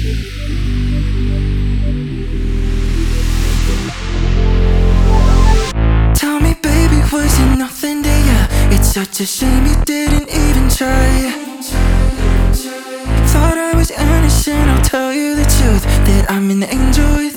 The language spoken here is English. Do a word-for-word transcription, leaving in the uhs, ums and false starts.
Tell me, baby, was it nothing to ya? It's such a shame you didn't even try. Thought I was innocent, I'll tell you the truth, that I'm an angel.